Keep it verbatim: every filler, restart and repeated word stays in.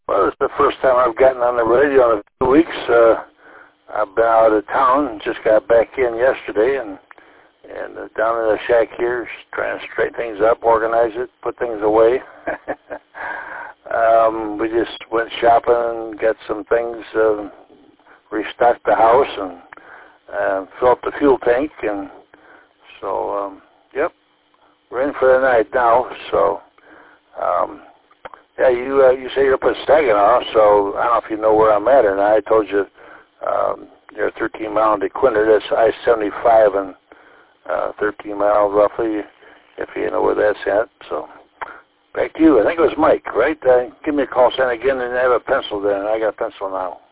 Well, it's the first time I've gotten on the radio in a few weeks. Uh, I've been out of town, just got back in yesterday, and and uh, down in the shack here, trying to straighten things up, organize it, put things away. um, we just went shopping and got some things, uh, restocked the house, and uh, filled up the fuel tank, and so, um, yep, we're in for the night now. So, um, yeah, you uh, you say you're up in Saginaw, so I don't know if you know where I'm at or not. I told you um, you're thirteen mile in DeQuinter. That's I seventy-five and uh, thirteen miles roughly, if you know where that's at. So, back to you. I think it was Mike, right? Uh, give me a call, send again, and have a pencil then. I got a pencil now.